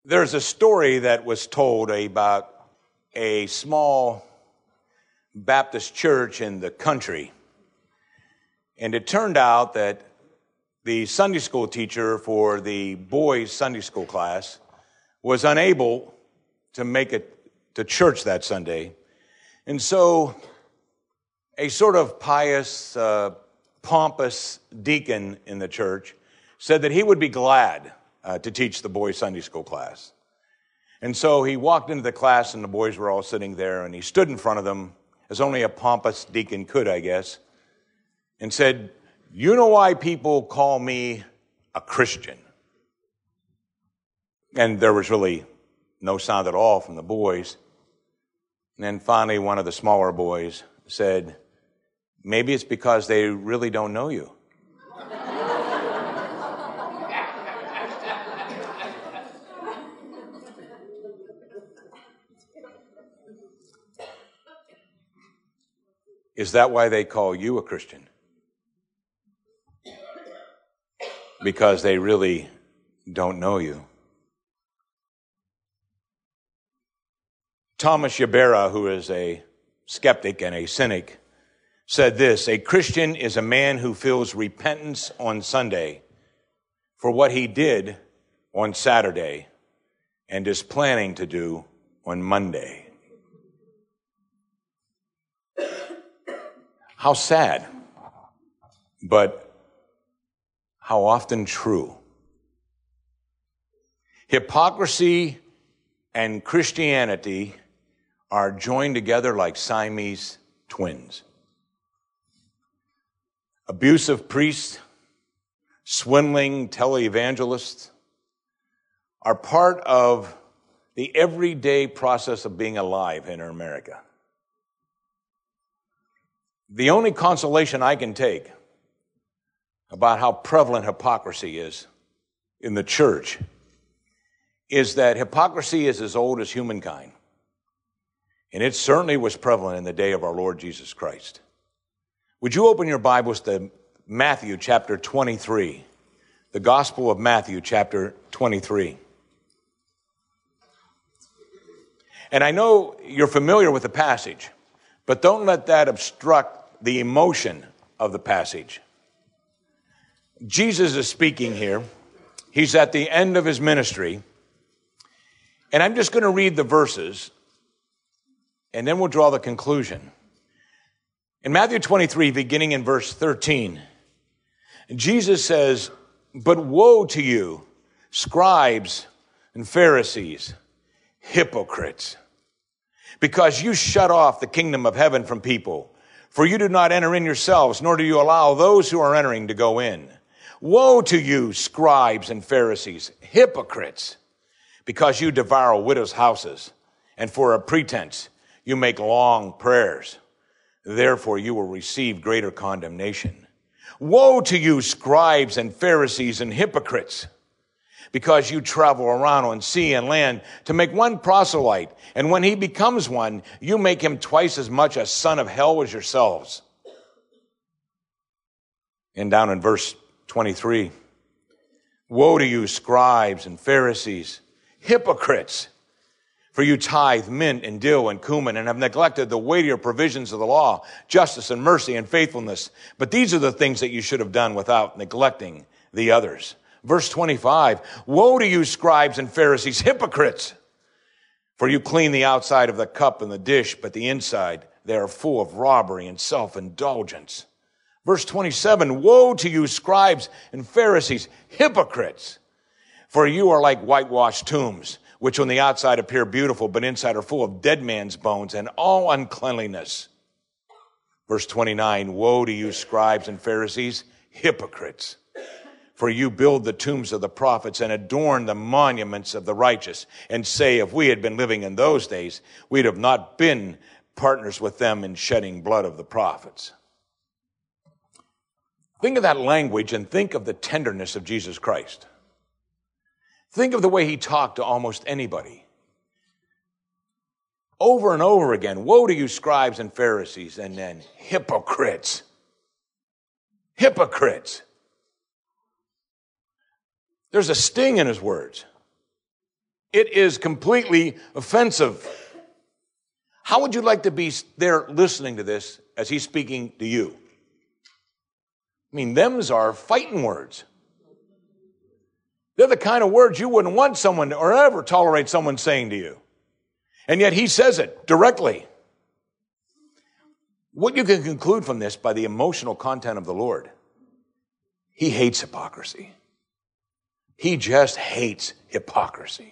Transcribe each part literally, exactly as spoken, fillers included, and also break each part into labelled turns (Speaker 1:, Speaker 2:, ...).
Speaker 1: There's a story that was told about a small Baptist church in the country. And it turned out that the Sunday school teacher for the boys' Sunday school class was unable to make it to church that Sunday. And so a sort of pious, uh, pompous deacon in the church said that he would be glad uh, to teach the boys' Sunday school class. And so he walked into the class, and the boys were all sitting there, and he stood in front of them, as only a pompous deacon could, I guess, and said, "You know why people call me a Christian?" And there was really no sound at all from the boys. And then finally, one of the smaller boys said, "Maybe it's because they really don't know you." Is that why they call you a Christian? Because they really don't know you. Thomas Yabera, who is a skeptic and a cynic, said this: "A Christian is a man who feels repentance on Sunday for what he did on Saturday and is planning to do on Monday." How sad, but how often true. Hypocrisy and Christianity are joined together like Siamese twins. Abusive priests, swindling televangelists are part of the everyday process of being alive in America. The only consolation I can take about how prevalent hypocrisy is in the church is that hypocrisy is as old as humankind. And it certainly was prevalent in the day of our Lord Jesus Christ. Would you open your Bibles to Matthew chapter twenty-three, the Gospel of Matthew chapter twenty-three. And I know you're familiar with the passage, but don't let that obstruct the emotion of the passage. Jesus is speaking here. He's at the end of his ministry. And I'm just going to read the verses, and then we'll draw the conclusion. In Matthew twenty-three, beginning in verse thirteen, Jesus says, "But woe to you, scribes and Pharisees, hypocrites, because you shut off the kingdom of heaven from people. For you do not enter in yourselves, nor do you allow those who are entering to go in. Woe to you, scribes and Pharisees, hypocrites, because you devour widows' houses, and for a pretense you make long prayers. Therefore you will receive greater condemnation. Woe to you, scribes and Pharisees and hypocrites, because you travel around on sea and land to make one proselyte, and when he becomes one, you make him twice as much a son of hell as yourselves." And down in verse twenty-three, "Woe to you, scribes and Pharisees, hypocrites, for you tithe mint and dill and cumin and have neglected the weightier provisions of the law, justice and mercy and faithfulness. But these are the things that you should have done without neglecting the others." Verse twenty-five, "Woe to you, scribes and Pharisees, hypocrites, for you clean the outside of the cup and the dish, but the inside they are full of robbery and self-indulgence." Verse twenty-seven, "Woe to you, scribes and Pharisees, hypocrites, for you are like whitewashed tombs, which on the outside appear beautiful, but inside are full of dead man's bones and all uncleanliness." Verse twenty-nine, "Woe to you, scribes and Pharisees, hypocrites, for you build the tombs of the prophets and adorn the monuments of the righteous, and say, if we had been living in those days, we'd have not been partners with them in shedding blood of the prophets." Think of that language and think of the tenderness of Jesus Christ. Think of the way he talked to almost anybody. Over and over again, "Woe to you, scribes and Pharisees," and then hypocrites. Hypocrites. There's a sting in his words. It is completely offensive. How would you like to be there listening to this as he's speaking to you? I mean, them's are fighting words. They're the kind of words you wouldn't want someone or ever tolerate someone saying to you. And yet he says it directly. What you can conclude from this by the emotional content of the Lord, he hates hypocrisy. He just hates hypocrisy.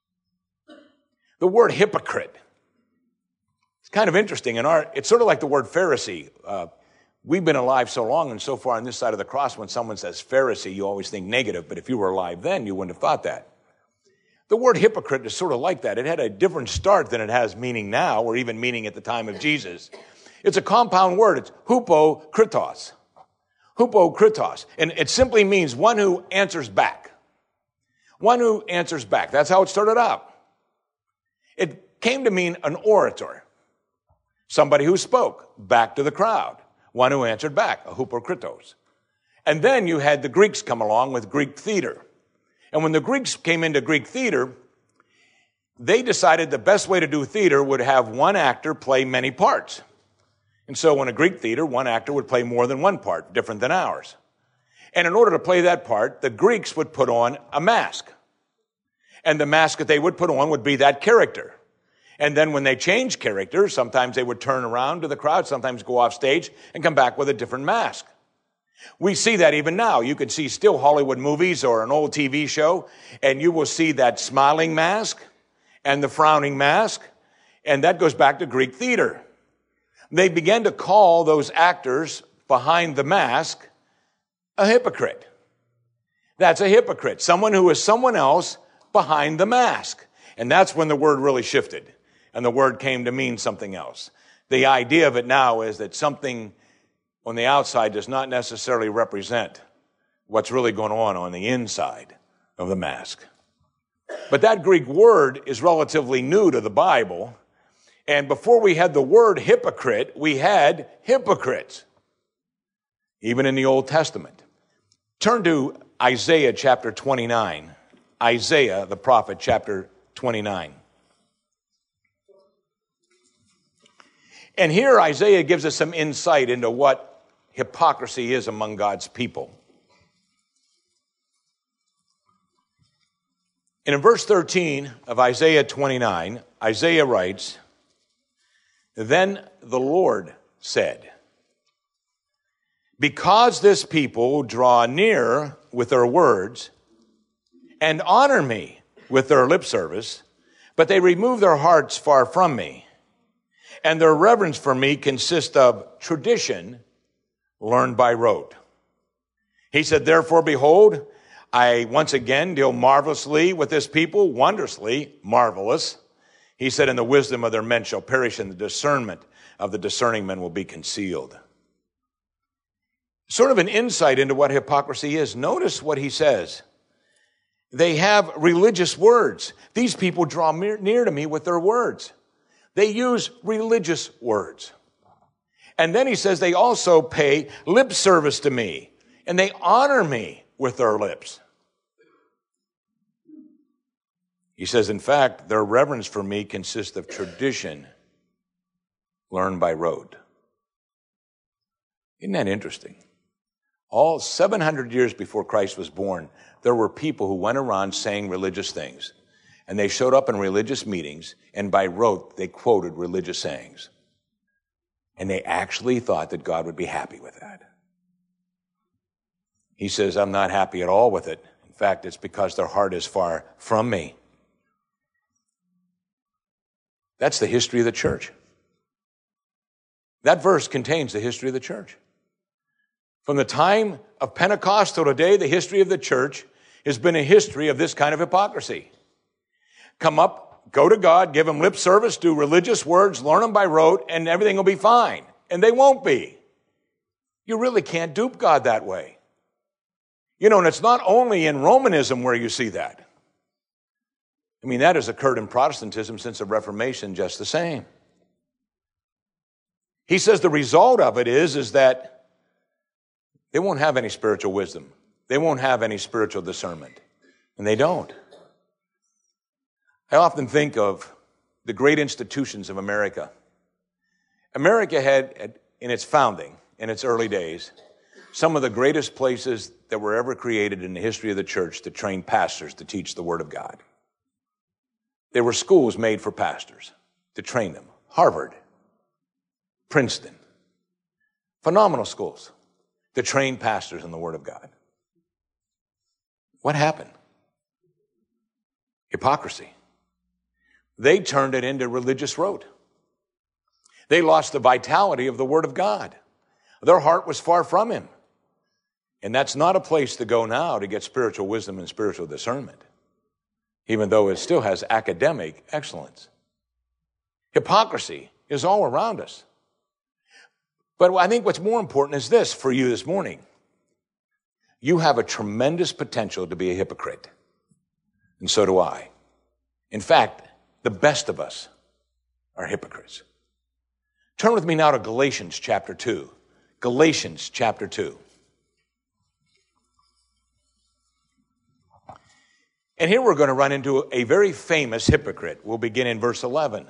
Speaker 1: The word hypocrite, it's kind of interesting. In our, it's sort of like the word Pharisee. Uh, we've been alive so long and so far on this side of the cross, when someone says Pharisee, you always think negative, but if you were alive then, you wouldn't have thought that. The word hypocrite is sort of like that. It had a different start than it has meaning now, or even meaning at the time of Jesus. It's a compound word. It's hupokritos. Hupokritos. And it simply means one who answers back. One who answers back. That's how it started out. It came to mean an orator. Somebody who spoke back to the crowd. One who answered back, a hupokritos. And then you had the Greeks come along with Greek theater. And when the Greeks came into Greek theater, they decided the best way to do theater would have one actor play many parts. And so in a Greek theater, one actor would play more than one part, different than ours. And in order to play that part, the Greeks would put on a mask. And the mask that they would put on would be that character. And then when they changed characters, sometimes they would turn around to the crowd, sometimes go off stage and come back with a different mask. We see that even now. You can see still Hollywood movies or an old T V show, and you will see that smiling mask and the frowning mask, and that goes back to Greek theater. They began to call those actors behind the mask a hypocrite. That's a hypocrite, someone who is someone else behind the mask. And that's when the word really shifted, and the word came to mean something else. The idea of it now is that something on the outside does not necessarily represent what's really going on on the inside of the mask. But that Greek word is relatively new to the Bible. And before we had the word hypocrite, we had hypocrites, even in the Old Testament. Turn to Isaiah chapter twenty-nine. Isaiah, the prophet, chapter twenty-nine. And here Isaiah gives us some insight into what hypocrisy is among God's people. And in verse thirteen of Isaiah twenty-nine, Isaiah writes, "Then the Lord said, because this people draw near with their words and honor me with their lip service, but they remove their hearts far from me, and their reverence for me consists of tradition learned by rote. He said, therefore, behold, I once again deal marvelously with this people, wondrously marvelous. He said, and the wisdom of their men shall perish, and the discernment of the discerning men will be concealed." Sort of an insight into what hypocrisy is. Notice what he says. They have religious words. These people draw near to me with their words. They use religious words. And then he says they also pay lip service to me, and they honor me with their lips. He says, in fact, their reverence for me consists of tradition learned by rote. Isn't that interesting? All seven hundred years before Christ was born, there were people who went around saying religious things. And they showed up in religious meetings, and by rote, they quoted religious sayings. And they actually thought that God would be happy with that. He says, I'm not happy at all with it. In fact, it's because their heart is far from me. That's the history of the church. That verse contains the history of the church. From the time of Pentecost till today, the history of the church has been a history of this kind of hypocrisy. Come up, go to God, give him lip service, do religious words, learn them by rote, and everything will be fine. And they won't be. You really can't dupe God that way. You know, and it's not only in Romanism where you see that. I mean, that has occurred in Protestantism since the Reformation just the same. He says the result of it is, is that they won't have any spiritual wisdom. They won't have any spiritual discernment. And they don't. I often think of the great institutions of America. America had, in its founding, in its early days, some of the greatest places that were ever created in the history of the church to train pastors to teach the Word of God. There were schools made for pastors to train them. Harvard, Princeton, phenomenal schools to train pastors in the Word of God. What happened? Hypocrisy. They turned it into religious rote. They lost the vitality of the Word of God. Their heart was far from Him. And that's not a place to go now to get spiritual wisdom and spiritual discernment, even though it still has academic excellence. Hypocrisy is all around us. But I think what's more important is this for you this morning. You have a tremendous potential to be a hypocrite. And so do I. In fact, the best of us are hypocrites. Turn with me now to Galatians chapter two. Galatians chapter two. And here we're going to run into a very famous hypocrite. We'll begin in verse eleven.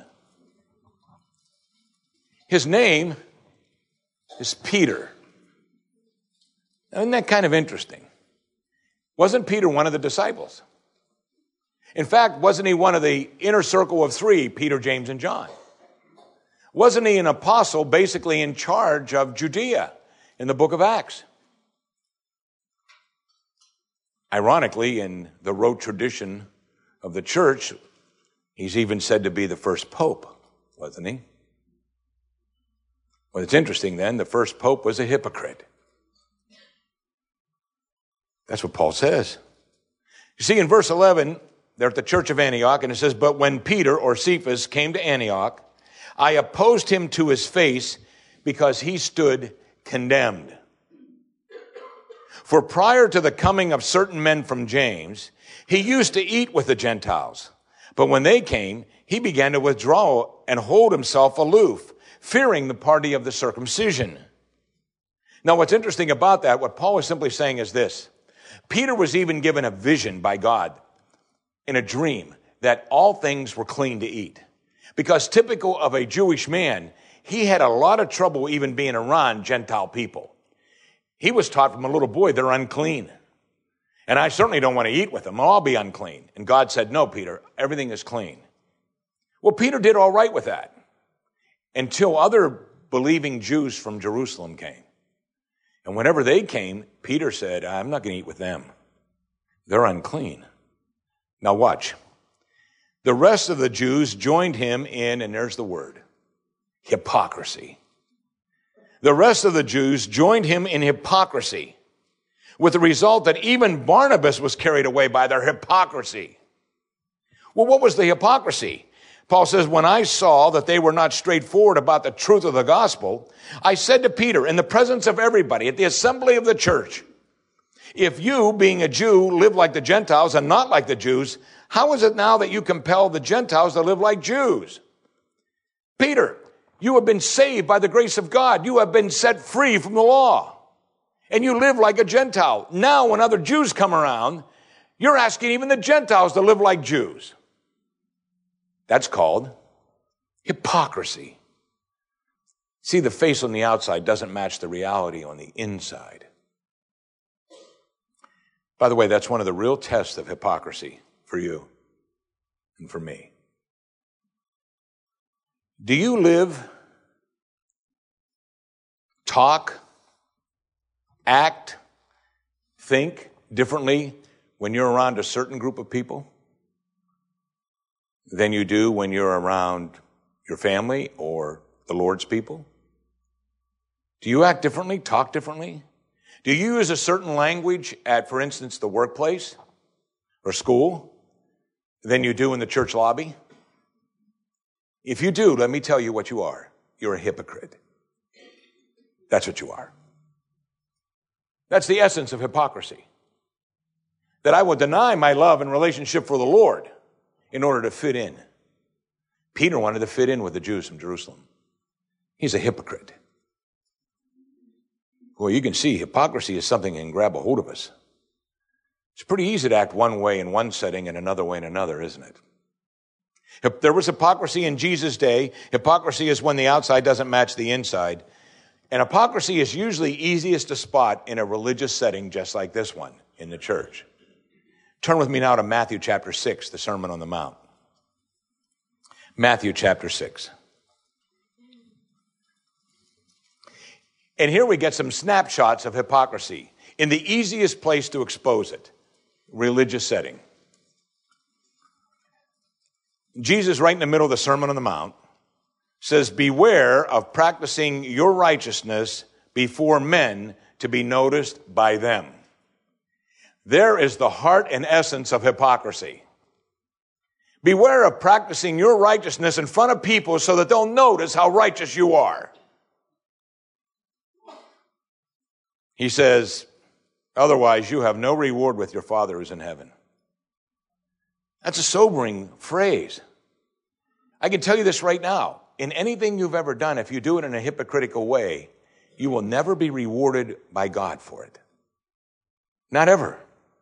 Speaker 1: His name is Peter. Now, isn't that kind of interesting? Wasn't Peter one of the disciples? In fact, wasn't he one of the inner circle of three, Peter, James, and John? Wasn't he an apostle basically in charge of Judea in the book of Acts? Ironically, in the rote tradition of the church, he's even said to be the first pope, wasn't he? Well, it's interesting then, the first pope was a hypocrite. That's what Paul says. You see, in verse eleven, they're at the church of Antioch, and it says, "But when Peter, or Cephas, came to Antioch, I opposed him to his face because he stood condemned. For prior to the coming of certain men from James, he used to eat with the Gentiles. But when they came, he began to withdraw and hold himself aloof, fearing the party of the circumcision." Now, what's interesting about that, what Paul is simply saying is this. Peter was even given a vision by God in a dream that all things were clean to eat. Because typical of a Jewish man, he had a lot of trouble even being around Gentile people. He was taught from a little boy, they're unclean. And I certainly don't want to eat with them. I'll be unclean. And God said, "No, Peter, everything is clean." Well, Peter did all right with that until other believing Jews from Jerusalem came. And whenever they came, Peter said, "I'm not going to eat with them. They're unclean." Now watch. The rest of the Jews joined him in, and there's the word, hypocrisy. The rest of the Jews joined him in hypocrisy, with the result that even Barnabas was carried away by their hypocrisy. Well, what was the hypocrisy? Paul says, "When I saw that they were not straightforward about the truth of the gospel, I said to Peter, in the presence of everybody, at the assembly of the church, if you, being a Jew, live like the Gentiles and not like the Jews, how is it now that you compel the Gentiles to live like Jews? Peter, you have been saved by the grace of God. You have been set free from the law. And you live like a Gentile. Now, when other Jews come around, you're asking even the Gentiles to live like Jews." That's called hypocrisy. See, the face on the outside doesn't match the reality on the inside. By the way, that's one of the real tests of hypocrisy for you and for me. Do you live, talk, act, think differently when you're around a certain group of people than you do when you're around your family or the Lord's people? Do you act differently, talk differently? Do you use a certain language at, for instance, the workplace or school than you do in the church lobby? If you do, let me tell you what you are. You're a hypocrite. That's what you are. That's the essence of hypocrisy. That I will deny my love and relationship for the Lord in order to fit in. Peter wanted to fit in with the Jews from Jerusalem. He's a hypocrite. Well, you can see hypocrisy is something that can grab a hold of us. It's pretty easy to act one way in one setting and another way in another, isn't it? If there was hypocrisy in Jesus' day, hypocrisy is when the outside doesn't match the inside. And hypocrisy is usually easiest to spot in a religious setting just like this one, in the church. Turn with me now to Matthew chapter six, the Sermon on the Mount. Matthew chapter six. And here we get some snapshots of hypocrisy in the easiest place to expose it, religious setting. Jesus, right in the middle of the Sermon on the Mount, says, beware of practicing your righteousness before men to be noticed by them. There is the heart and essence of hypocrisy. Beware of practicing your righteousness in front of people so that they'll notice how righteous you are. He says, otherwise you have no reward with your Father who's in heaven. That's a sobering phrase. I can tell you this right now. In anything you've ever done, if you do it in a hypocritical way, you will never be rewarded by God for it. Not ever.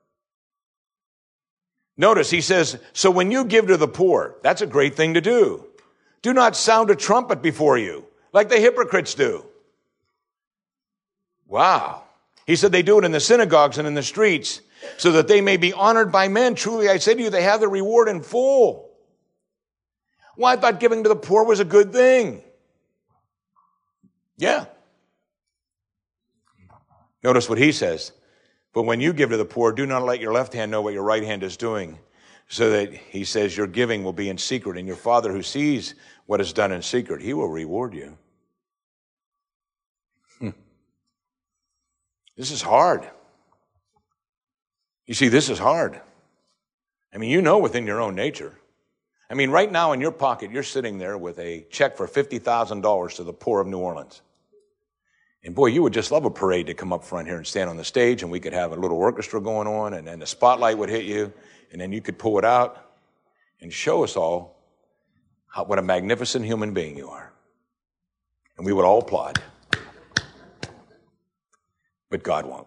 Speaker 1: Notice he says, so when you give to the poor, that's a great thing to do. Do not sound a trumpet before you, like the hypocrites do. Wow. He said they do it in the synagogues and in the streets so that they may be honored by men. Truly, I say to you, they have the reward in full. Well, I thought giving to the poor was a good thing. Yeah. Notice what he says. But when you give to the poor, do not let your left hand know what your right hand is doing, so that, he says, your giving will be in secret, and your Father who sees what is done in secret, he will reward you. Hmm. This is hard. You see, this is hard. I mean, you know within your own nature. I mean, right now in your pocket, you're sitting there with a check for fifty thousand dollars to the poor of New Orleans. And boy, you would just love a parade to come up front here and stand on the stage, and we could have a little orchestra going on, and then the spotlight would hit you, and then you could pull it out and show us all how, what a magnificent human being you are. And we would all applaud. But God won't.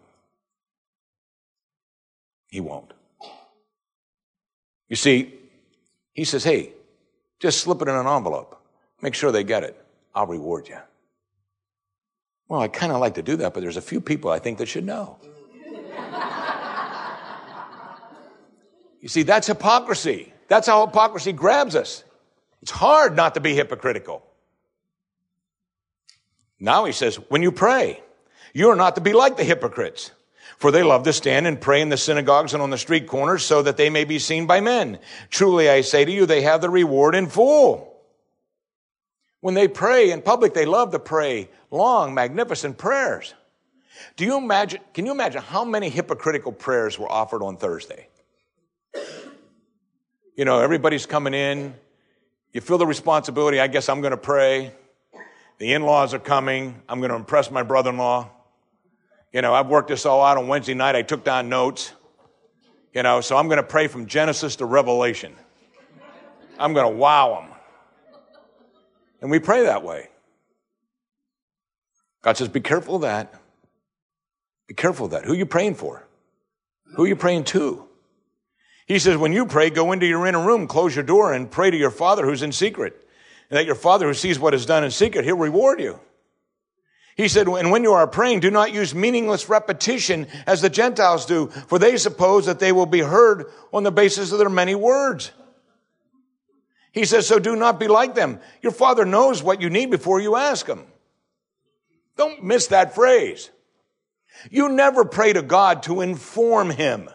Speaker 1: He won't. You see, he says, hey, just slip it in an envelope. Make sure they get it. I'll reward you. Well, I kind of like to do that, but there's a few people I think that should know. You see, that's hypocrisy. That's how hypocrisy grabs us. It's hard not to be hypocritical. Now he says, when you pray, you are not to be like the hypocrites, for they love to stand and pray in the synagogues and on the street corners so that they may be seen by men. Truly, I say to you, they have the reward in full. When they pray in public, they love to pray long, magnificent prayers. Do you imagine, can you imagine how many hypocritical prayers were offered on Thursday? You know, everybody's coming in. You feel the responsibility. I guess I'm going to pray. The in-laws are coming. I'm going to impress my brother-in-law. You know, I've worked this all out on Wednesday night. I took down notes. You know, so I'm going to pray from Genesis to Revelation. I'm going to wow them. And we pray that way. God says, be careful of that. Be careful of that. Who are you praying for? Who are you praying to? He says, when you pray, go into your inner room, close your door, and pray to your Father who's in secret. And that your Father who sees what is done in secret, he'll reward you. He said, and when you are praying, do not use meaningless repetition as the Gentiles do, for they suppose that they will be heard on the basis of their many words. He says, so do not be like them. Your Father knows what you need before you ask him. Don't miss that phrase. You never pray to God to inform him.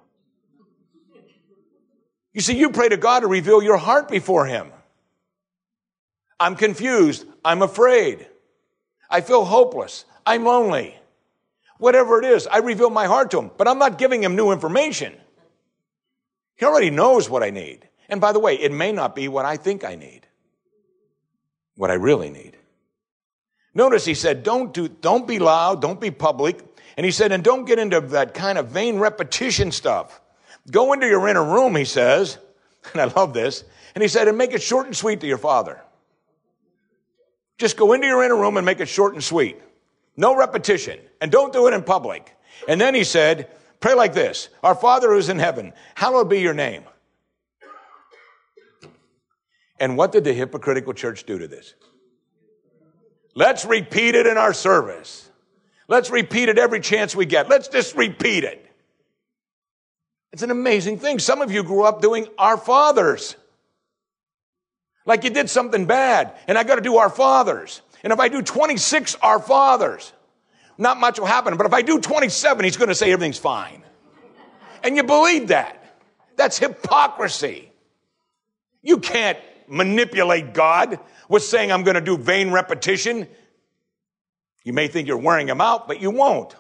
Speaker 1: You see, you pray to God to reveal your heart before him. I'm confused. I'm afraid. I feel hopeless. I'm lonely. Whatever it is, I reveal my heart to him. But I'm not giving him new information. He already knows what I need. And by the way, it may not be what I think I need. What I really need. Notice he said, don't do, don't be loud, don't be public. And he said, and don't get into that kind of vain repetition stuff. Go into your inner room, he says, and I love this. And he said, and make it short and sweet to your Father. Just go into your inner room and make it short and sweet. No repetition. And don't do it in public. And then he said, pray like this. Our Father who's in heaven, hallowed be your name. And what did the hypocritical church do to this? Let's repeat it in our service. Let's repeat it every chance we get. Let's just repeat it. It's an amazing thing. Some of you grew up doing Our Fathers. Like you did something bad, and I got to do Our Fathers. And if I do twenty-six Our Fathers, not much will happen. But if I do twenty-seven, he's going to say everything's fine. And you believe that. That's hypocrisy. You can't manipulate God with saying I'm going to do vain repetition. You may think you're wearing him out, but you won't.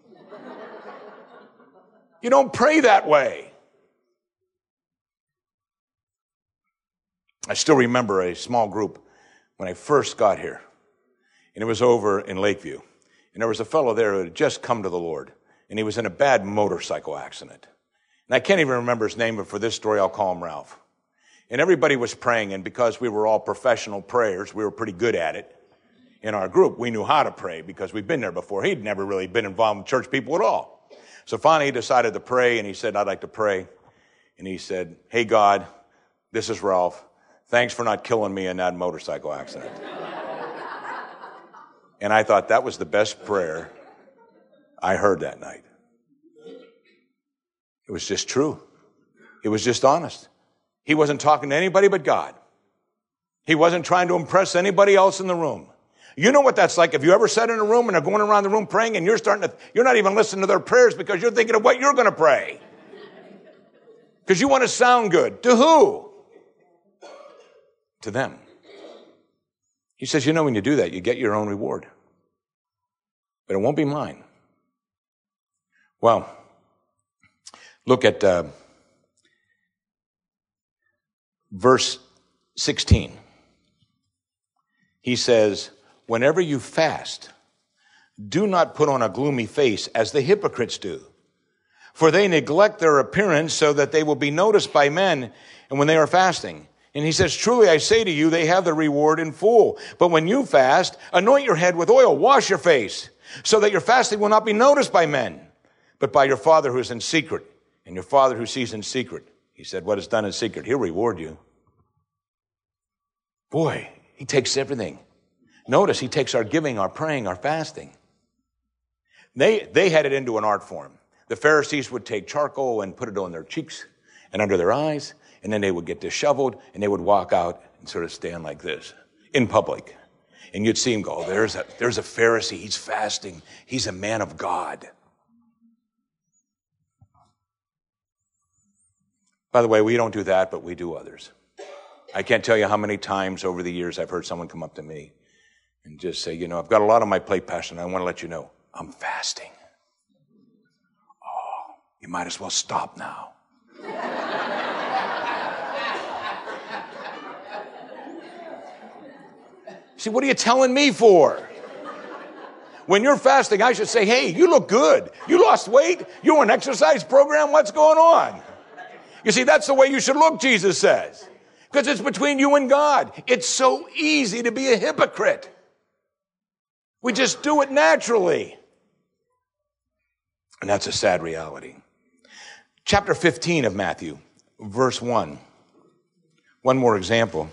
Speaker 1: You don't pray that way. I still remember a small group when I first got here, and it was over in Lakeview. And there was a fellow there who had just come to the Lord, and he was in a bad motorcycle accident. And I can't even remember his name, but for this story, I'll call him Ralph. And everybody was praying, and because we were all professional prayers, we were pretty good at it in our group. We knew how to pray because we'd been there before. He'd never really been involved with church people at all. So finally he decided to pray, and he said, I'd like to pray. And he said, hey, God, this is Ralph. Thanks for not killing me in that motorcycle accident. And I thought that was the best prayer I heard that night. It was just true. It was just honest. He wasn't talking to anybody but God. He wasn't trying to impress anybody else in the room. You know what that's like. If you ever sat in a room and they're going around the room praying and you're starting to, you're not even listening to their prayers because you're thinking of what you're going to pray. Because you want to sound good. To who? To them. He says, you know, when you do that, you get your own reward. But it won't be mine. Well, look at uh, verse sixteen. He says, whenever you fast, do not put on a gloomy face as the hypocrites do. For they neglect their appearance so that they will be noticed by men and when they are fasting. And he says, truly I say to you, they have the reward in full. But when you fast, anoint your head with oil, wash your face, so that your fasting will not be noticed by men, but by your Father who is in secret. And your Father who sees in secret, he said, what is done in secret, he'll reward you. Boy, he takes everything. Notice he takes our giving, our praying, our fasting. They, they had it into an art form. The Pharisees would take charcoal and put it on their cheeks and under their eyes, and then they would get disheveled, and they would walk out and sort of stand like this in public. And you'd see him go, oh, there's a, there's a Pharisee. He's fasting. He's a man of God. By the way, we don't do that, but we do others. I can't tell you how many times over the years I've heard someone come up to me and just say, you know, I've got a lot on my plate, Pastor, and I want to let you know, I'm fasting. Oh, you might as well stop now. See, what are you telling me for? When you're fasting, I should say, hey, you look good. You lost weight. You're on an exercise program. What's going on? You see, that's the way you should look, Jesus says. Because it's between you and God. It's so easy to be a hypocrite. We just do it naturally. And that's a sad reality. Chapter fifteen of Matthew, verse one. One more example.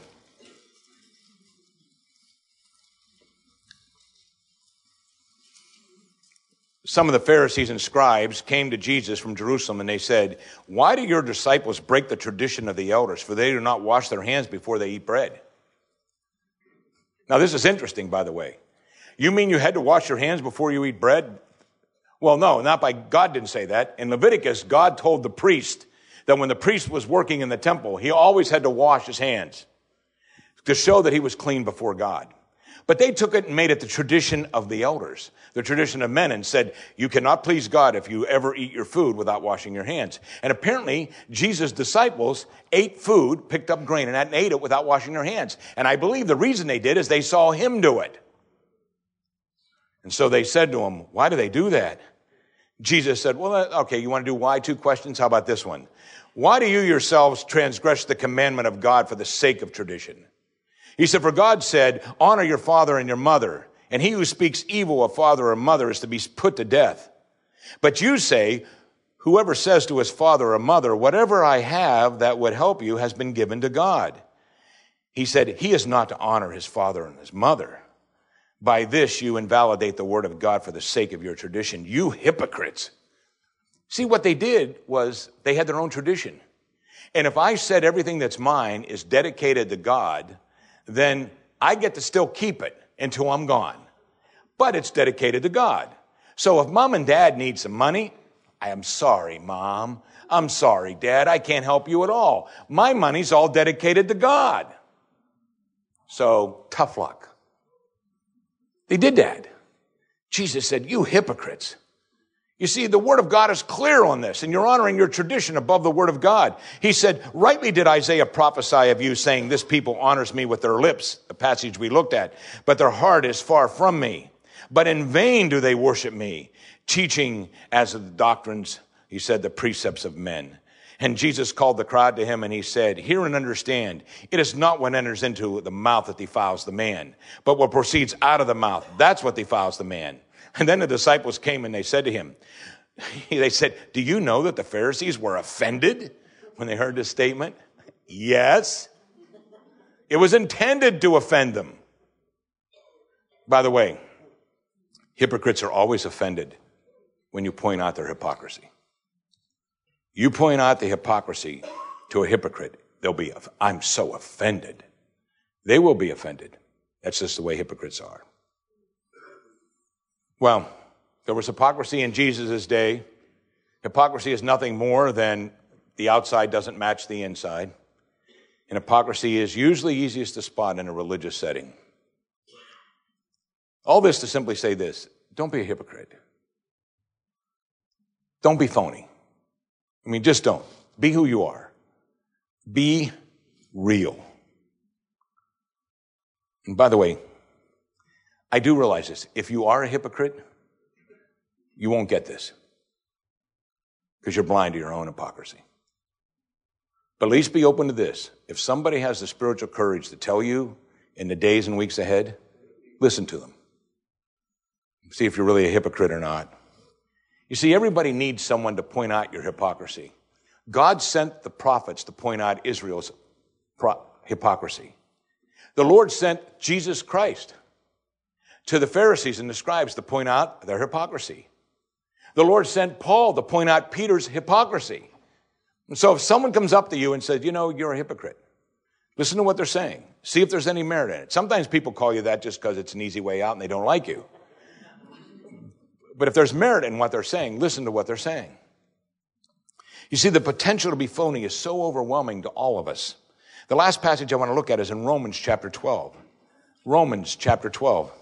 Speaker 1: Some of the Pharisees and scribes came to Jesus from Jerusalem, and they said, why do your disciples break the tradition of the elders? For they do not wash their hands before they eat bread. Now, this is interesting, by the way. You mean you had to wash your hands before you eat bread? Well, no, not by God didn't say that. In Leviticus, God told the priest that when the priest was working in the temple, he always had to wash his hands to show that he was clean before God. But they took it and made it the tradition of the elders, the tradition of men, and said, you cannot please God if you ever eat your food without washing your hands. And apparently, Jesus' disciples ate food, picked up grain, and ate it without washing their hands. And I believe the reason they did is they saw him do it. And so they said to him, why do they do that? Jesus said, well, okay, you want to do why? Two questions? How about this one? Why do you yourselves transgress the commandment of God for the sake of tradition? He said, for God said, honor your father and your mother, and he who speaks evil of father or mother is to be put to death. But you say, whoever says to his father or mother, whatever I have that would help you has been given to God. He said, he is not to honor his father and his mother. By this you invalidate the word of God for the sake of your tradition. You hypocrites. See, what they did was they had their own tradition. And if I said everything that's mine is dedicated to God, then I get to still keep it until I'm gone. But it's dedicated to God. So if mom and dad need some money, I am sorry, mom. I'm sorry, dad. I can't help you at all. My money's all dedicated to God. So tough luck. They did that. Jesus said, you hypocrites. You see, the word of God is clear on this, and you're honoring your tradition above the word of God. He said, rightly did Isaiah prophesy of you, saying, this people honors me with their lips, the passage we looked at, but their heart is far from me. But in vain do they worship me, teaching as the doctrines, he said, the precepts of men. And Jesus called the crowd to him, and he said, hear and understand, it is not what enters into the mouth that defiles the man, but what proceeds out of the mouth. That's what defiles the man. And then the disciples came and they said to him, they said, do you know that the Pharisees were offended when they heard this statement? Yes. It was intended to offend them. By the way, hypocrites are always offended when you point out their hypocrisy. You point out the hypocrisy to a hypocrite, they'll be, I'm so offended. They will be offended. That's just the way hypocrites are. Well, there was hypocrisy in Jesus' day. Hypocrisy is nothing more than the outside doesn't match the inside. And hypocrisy is usually easiest to spot in a religious setting. All this to simply say this, don't be a hypocrite. Don't be phony. I mean, just don't. Be who you are. Be real. And by the way, I do realize this. If you are a hypocrite, you won't get this because you're blind to your own hypocrisy. But at least be open to this. If somebody has the spiritual courage to tell you in the days and weeks ahead, listen to them. See if you're really a hypocrite or not. You see, everybody needs someone to point out your hypocrisy. God sent the prophets to point out Israel's pro- hypocrisy. The Lord sent Jesus Christ to the Pharisees and the scribes to point out their hypocrisy. The Lord sent Paul to point out Peter's hypocrisy. And so if someone comes up to you and says, you know, you're a hypocrite, listen to what they're saying. See if there's any merit in it. Sometimes people call you that just because it's an easy way out and they don't like you. But if there's merit in what they're saying, listen to what they're saying. You see, the potential to be phony is so overwhelming to all of us. The last passage I want to look at is in Romans chapter twelve. Romans chapter twelve.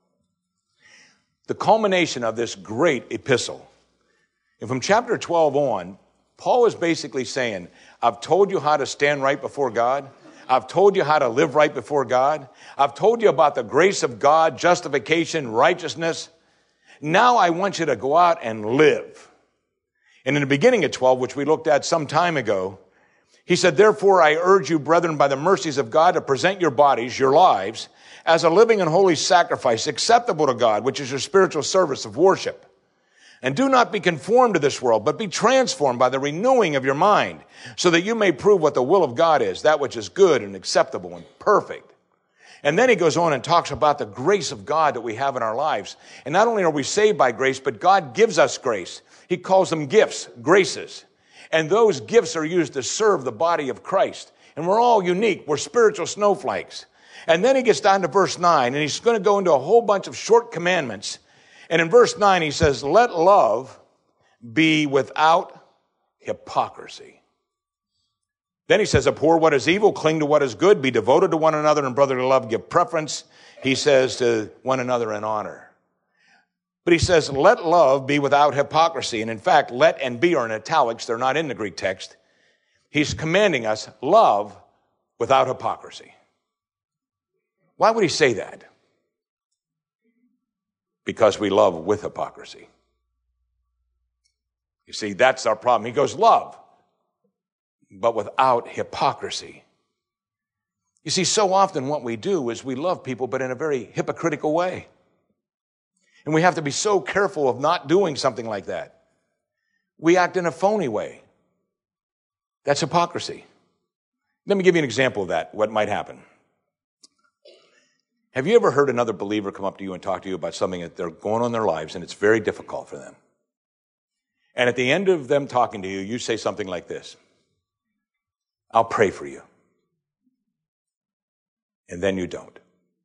Speaker 1: The culmination of this great epistle. And from chapter twelve on, Paul is basically saying, I've told you how to stand right before God. I've told you how to live right before God. I've told you about the grace of God, justification, righteousness. Now I want you to go out and live. And in the beginning of twelve, which we looked at some time ago, he said, therefore I urge you, brethren, by the mercies of God, to present your bodies, your lives, as a living and holy sacrifice, acceptable to God, which is your spiritual service of worship. And do not be conformed to this world, but be transformed by the renewing of your mind, so that you may prove what the will of God is, that which is good and acceptable and perfect. And then he goes on and talks about the grace of God that we have in our lives. And not only are we saved by grace, but God gives us grace. He calls them gifts, graces. And those gifts are used to serve the body of Christ. And we're all unique. We're spiritual snowflakes. And then he gets down to verse nine, and he's going to go into a whole bunch of short commandments. And in verse nine, he says, let love be without hypocrisy. Then he says, abhor what is evil, cling to what is good, be devoted to one another in brotherly love, give preference, he says, to one another in honor. But he says, let love be without hypocrisy. And in fact, let and be are in italics. They're not in the Greek text. He's commanding us love without hypocrisy. Why would he say that? Because we love with hypocrisy. You see, that's our problem. He goes, love, but without hypocrisy. You see, so often what we do is we love people, but in a very hypocritical way. And we have to be so careful of not doing something like that. We act in a phony way. That's hypocrisy. Let me give you an example of that, what might happen. Have you ever heard another believer come up to you and talk to you about something that they're going on in their lives and it's very difficult for them? And at the end of them talking to you, you say something like this: I'll pray for you. And then you don't.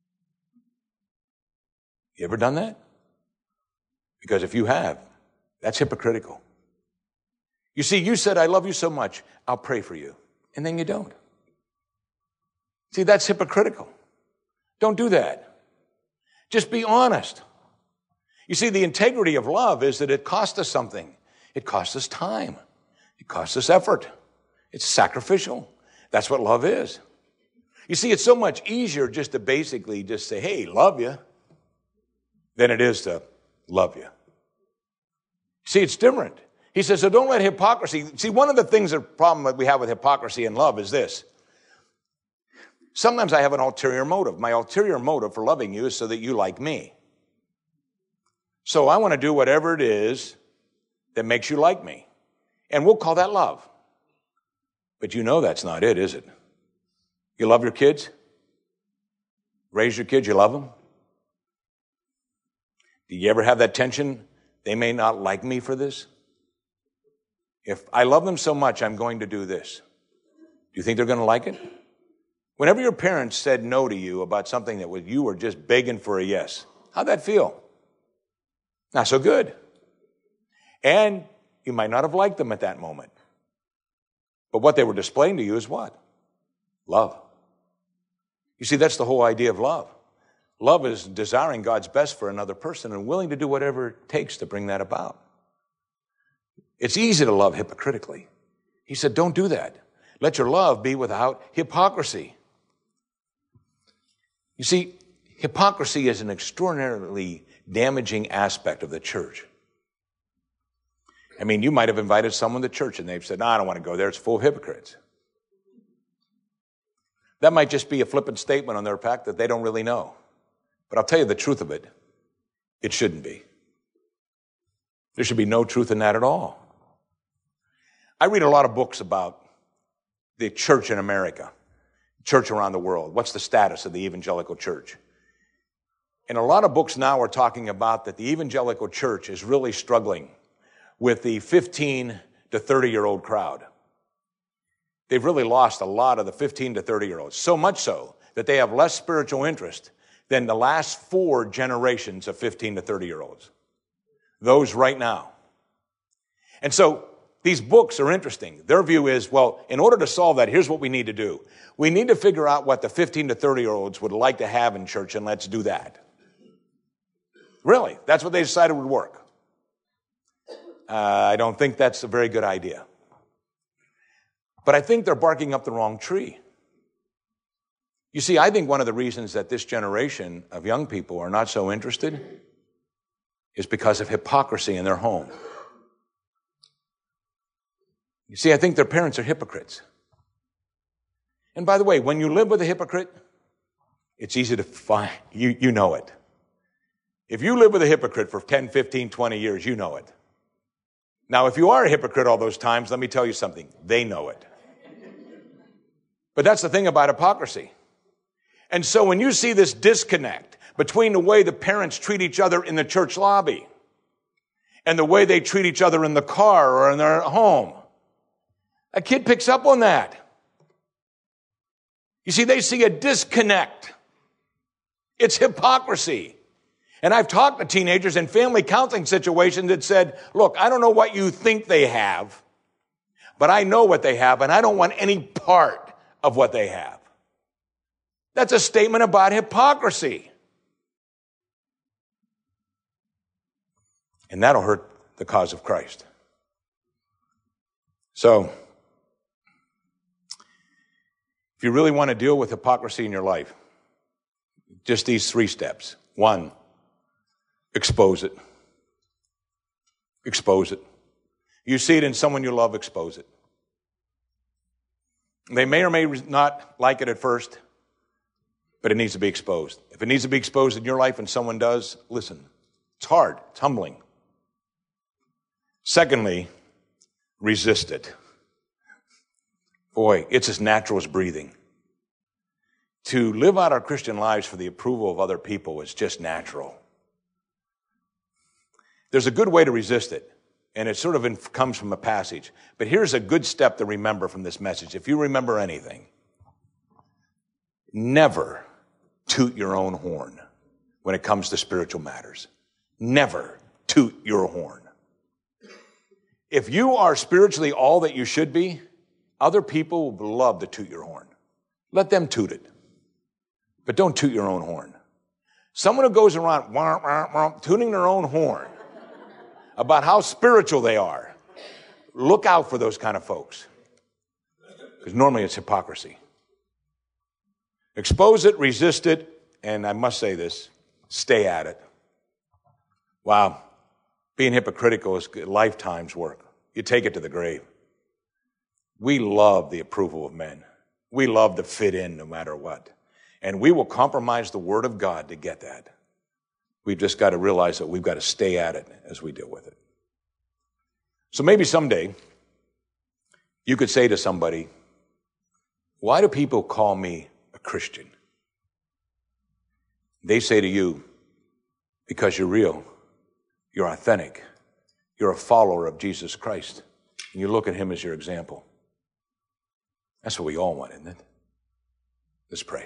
Speaker 1: You ever done that? Because if you have, that's hypocritical. You see, you said, I love you so much, I'll pray for you. And then you don't. See, that's hypocritical. Don't do that. Just be honest. You see, the integrity of love is that it costs us something. It costs us time. It costs us effort. It's sacrificial. That's what love is. You see, it's so much easier just to basically just say, hey, love you, than it is to love you. See, it's different. He says, so don't let hypocrisy. See, one of the things, the problem that we have with hypocrisy and love is this. Sometimes I have an ulterior motive. My ulterior motive for loving you is so that you like me. So I want to do whatever it is that makes you like me. And we'll call that love. But you know that's not it, is it? You love your kids? Raise your kids, you love them? Do you ever have that tension? They may not like me for this. If I love them so much, I'm going to do this. Do you think they're going to like it? Whenever your parents said no to you about something that you were just begging for a yes, how'd that feel? Not so good. And you might not have liked them at that moment. But what they were displaying to you is what? Love. You see, that's the whole idea of love. Love is desiring God's best for another person and willing to do whatever it takes to bring that about. It's easy to love hypocritically. He said, don't do that. Let your love be without hypocrisy. You see, hypocrisy is an extraordinarily damaging aspect of the church. I mean, you might have invited someone to church and they've said, no, I don't want to go there. It's full of hypocrites. That might just be a flippant statement on their part that they don't really know. But I'll tell you the truth of it. It shouldn't be. There should be no truth in that at all. I read a lot of books about the church in America, church around the world. What's the status of the evangelical church? And a lot of books now are talking about that the evangelical church is really struggling with the fifteen to thirty-year-old crowd. They've really lost a lot of the fifteen to thirty-year-olds, so much so that they have less spiritual interest than the last four generations of fifteen to thirty-year-olds. Those right now. And so these books are interesting. Their view is, well, in order to solve that, here's what we need to do. We need to figure out what the fifteen to thirty-year-olds would like to have in church, and let's do that. Really, that's what they decided would work. Uh, I don't think that's a very good idea. But I think they're barking up the wrong tree. You see, I think one of the reasons that this generation of young people are not so interested is because of hypocrisy in their home. You see, I think their parents are hypocrites. And by the way, when you live with a hypocrite, it's easy to find, you, you know it. If you live with a hypocrite for ten, fifteen, twenty years, you know it. Now, if you are a hypocrite all those times, let me tell you something. They know it. But that's the thing about hypocrisy. And so when you see this disconnect between the way the parents treat each other in the church lobby and the way they treat each other in the car or in their home, a kid picks up on that. You see, they see a disconnect. It's hypocrisy. And I've talked to teenagers in family counseling situations that said, look, I don't know what you think they have, but I know what they have, and I don't want any part of what they have. That's a statement about hypocrisy. And that'll hurt the cause of Christ. So, if you really want to deal with hypocrisy in your life, just these three steps. One, expose it. Expose it. You see it in someone you love, expose it. They may or may not like it at first, but it needs to be exposed. If it needs to be exposed in your life and someone does, listen. It's hard. It's humbling. Secondly, resist it. Boy, it's as natural as breathing. to live out our Christian lives for the approval of other people is just natural. There's a good way to resist it, and it sort of in, comes from a passage. But here's a good step to remember from this message. If you remember anything, never toot your own horn when it comes to spiritual matters. Never toot your horn. If you are spiritually all that you should be, other people will love to toot your horn. Let them toot it. But don't toot your own horn. Someone who goes around wah, wah, wah, tooting their own horn about how spiritual they are, look out for those kind of folks. Because normally it's hypocrisy. Expose it, resist it, and I must say this, stay at it. Wow, being hypocritical is a lifetime's work. You take it to the grave. We love the approval of men. We love to fit in no matter what. And we will compromise the Word of God to get that. We've just got to realize that we've got to stay at it as we deal with it. So maybe someday you could say to somebody, why do people call me a Christian? They say to you, because you're real, you're authentic, you're a follower of Jesus Christ, and you look at him as your example. That's what we all want, isn't it? Let's pray.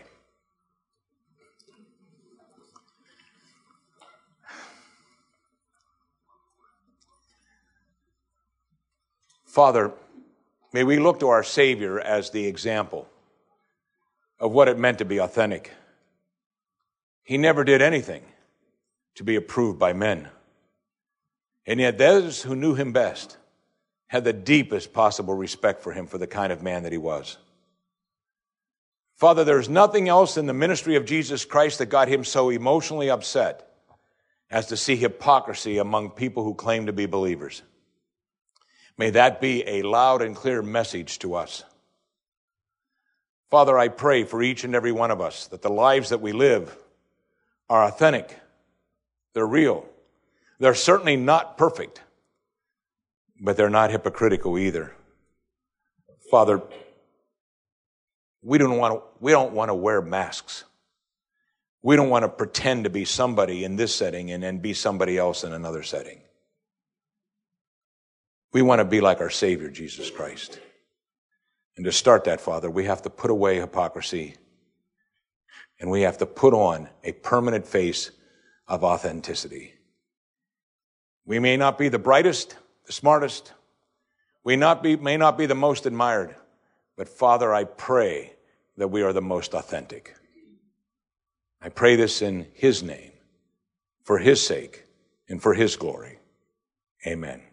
Speaker 1: Father, may we look to our Savior as the example of what it meant to be authentic. He never did anything to be approved by men. And yet those who knew him best had the deepest possible respect for him for the kind of man that he was. Father, there's nothing else in the ministry of Jesus Christ that got him so emotionally upset as to see hypocrisy among people who claim to be believers. May that be a loud and clear message to us. Father, I pray for each and every one of us that the lives that we live are authentic. They're real. They're certainly not perfect, but they're not hypocritical either. Father, we don't want to, we don't want to wear masks. We don't want to pretend to be somebody in this setting and then be somebody else in another setting. We want to be like our Savior, Jesus Christ. And to start that, Father, we have to put away hypocrisy, and we have to put on a permanent face of authenticity. We may not be the brightest, the smartest. We not be, may not be the most admired. But Father, I pray that we are the most authentic. I pray this in his name, for his sake, and for his glory. Amen.